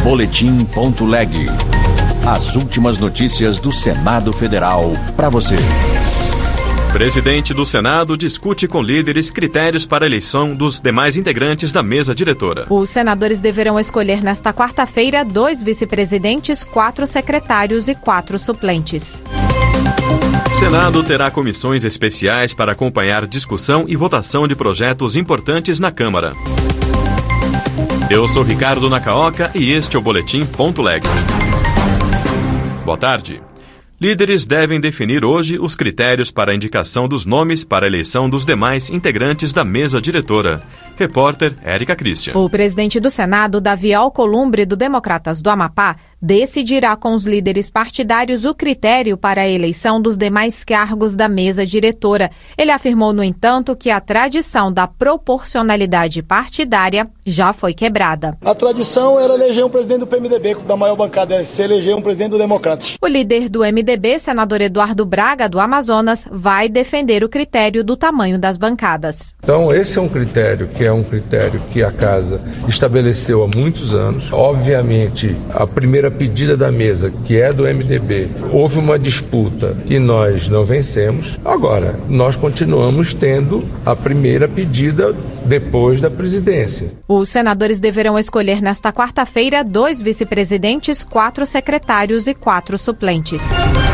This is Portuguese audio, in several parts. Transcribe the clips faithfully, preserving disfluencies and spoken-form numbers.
Boletim.leg. As últimas notícias do Senado Federal para você. Presidente do Senado discute com líderes critérios para a eleição dos demais integrantes da mesa diretora. Os senadores deverão escolher nesta quarta-feira dois vice-presidentes, quatro secretários e quatro suplentes. Senado terá comissões especiais para acompanhar discussão e votação de projetos importantes na Câmara. Eu sou Ricardo Nacaoca e este é o Boletim.leg. Boa tarde. Líderes devem definir hoje os critérios para a indicação dos nomes para a eleição dos demais integrantes da mesa diretora. Repórter Érica Christian. O presidente do Senado, Davi Alcolumbre, do Democratas do Amapá, decidirá com os líderes partidários o critério para a eleição dos demais cargos da mesa diretora. Ele afirmou, no entanto, que a tradição da proporcionalidade partidária já foi quebrada. A tradição era eleger um presidente do P M D B, da maior bancada, se eleger um presidente do Democratas. O líder do M D B, senador Eduardo Braga, do Amazonas, vai defender o critério do tamanho das bancadas. Então, esse é um critério que é um critério que a Casa estabeleceu há muitos anos. Obviamente, a primeira pedida da mesa, que é do M D B, houve uma disputa e nós não vencemos. Agora, nós continuamos tendo a primeira pedida depois da presidência. Os senadores deverão escolher nesta quarta-feira dois vice-presidentes, quatro secretários e quatro suplentes.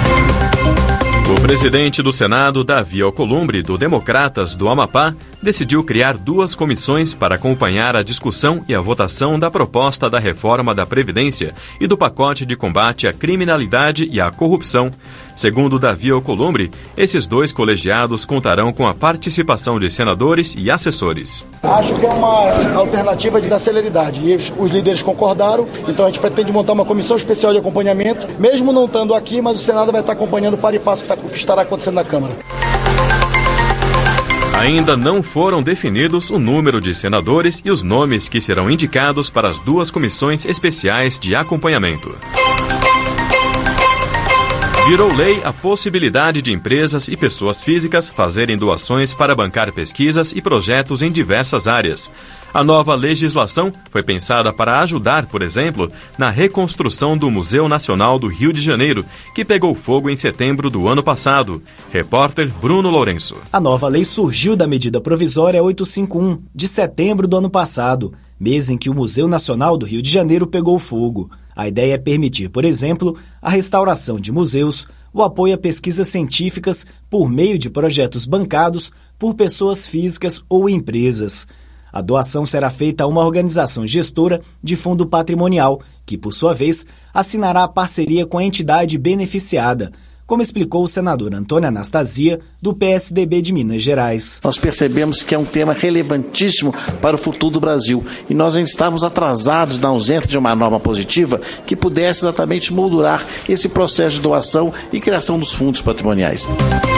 O presidente do Senado, Davi Alcolumbre, do Democratas do Amapá, decidiu criar duas comissões para acompanhar a discussão e a votação da proposta da reforma da Previdência e do pacote de combate à criminalidade e à corrupção. Segundo Davi Alcolumbre, esses dois colegiados contarão com a participação de senadores e assessores. Acho que é uma alternativa de dar celeridade e os líderes concordaram, então a gente pretende montar uma comissão especial de acompanhamento, mesmo não estando aqui, mas o Senado vai estar acompanhando para e passo o que estará acontecendo na Câmara. Ainda não foram definidos o número de senadores e os nomes que serão indicados para as duas comissões especiais de acompanhamento. Virou lei a possibilidade de empresas e pessoas físicas fazerem doações para bancar pesquisas e projetos em diversas áreas. A nova legislação foi pensada para ajudar, por exemplo, na reconstrução do Museu Nacional do Rio de Janeiro, que pegou fogo em setembro do ano passado. Repórter Bruno Lourenço. A nova lei surgiu da medida provisória oitocentos e cinquenta e um, de setembro do ano passado, mês em que o Museu Nacional do Rio de Janeiro pegou fogo. A ideia é permitir, por exemplo, a restauração de museus, o apoio a pesquisas científicas por meio de projetos bancados por pessoas físicas ou empresas. A doação será feita a uma organização gestora de fundo patrimonial, que, por sua vez, assinará a parceria com a entidade beneficiada, como explicou o senador Antônio Anastasia, do P S D B de Minas Gerais. Nós percebemos que é um tema relevantíssimo para o futuro do Brasil e nós ainda estamos atrasados na ausência de uma norma positiva que pudesse exatamente moldurar esse processo de doação e criação dos fundos patrimoniais.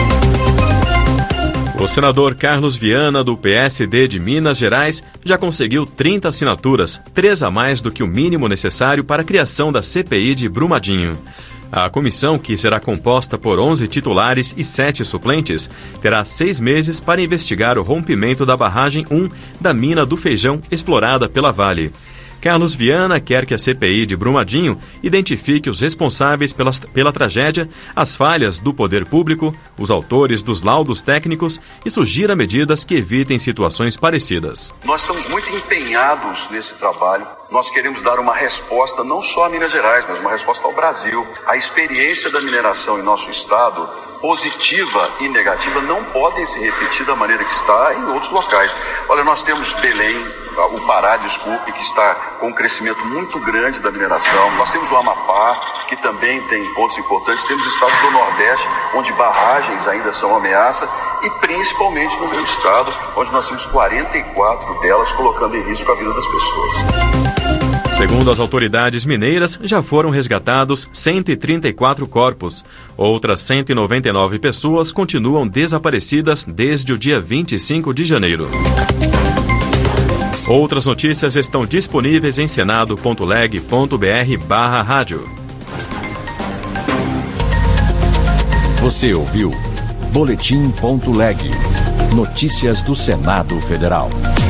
O senador Carlos Viana, do P S D de Minas Gerais, já conseguiu trinta assinaturas, três a mais do que o mínimo necessário para a criação da C P I de Brumadinho. A comissão, que será composta por onze titulares e sete suplentes, terá seis meses para investigar o rompimento da barragem um da mina do Feijão explorada pela Vale. Carlos Viana quer que a C P I de Brumadinho identifique os responsáveis pela, pela tragédia, as falhas do poder público, os autores dos laudos técnicos e sugira medidas que evitem situações parecidas. Nós estamos muito empenhados nesse trabalho. Nós queremos dar uma resposta não só a Minas Gerais, mas uma resposta ao Brasil. A experiência da mineração em nosso estado, positiva e negativa, não podem se repetir da maneira que está em outros locais. Olha, nós temos Belém, o Pará, desculpe, que está com um crescimento muito grande da mineração. Nós temos o Amapá, que também tem pontos importantes. Temos estados do Nordeste, onde barragens ainda são ameaça. E principalmente no meu estado, onde nós temos quarenta e quatro delas colocando em risco a vida das pessoas. Segundo as autoridades mineiras, já foram resgatados cento e trinta e quatro corpos. Outras cento e noventa e nove pessoas continuam desaparecidas desde o dia vinte e cinco de janeiro. Outras notícias estão disponíveis em senado ponto leg ponto br barra rádio. Você ouviu Boletim.leg. Notícias do Senado Federal.